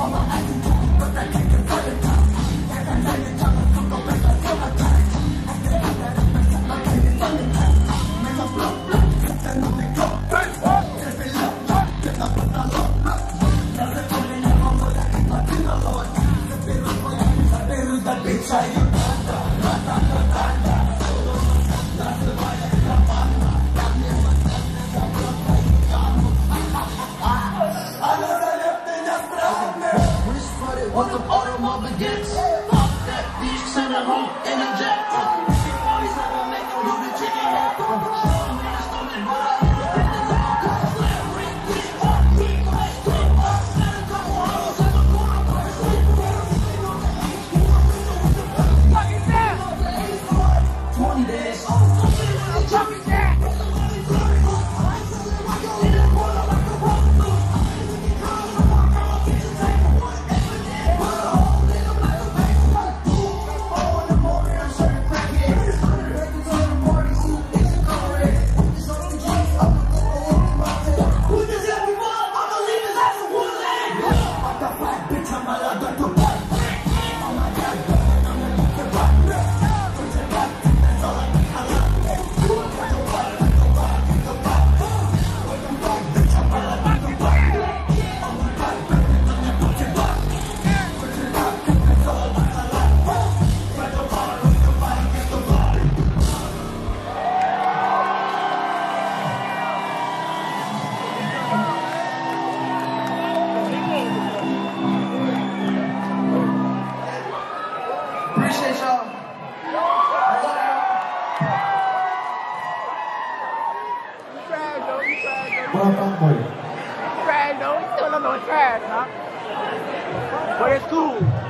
What the automobile gets? Pop that bitch, send her home in a jet. Always have to make them do the chicken head. Show me the stomach, but I hit the bed. Slam, ring, quick, hard, quick, quick, quick. Got a couple hoes in the corner, but it's quick. Fuck is that? 20 days. Chop it down. Appreciate y'all. I love y'all. You tried though, you tried though. What about boy? You tried though, you still don't know it's trash, huh? But it's cool.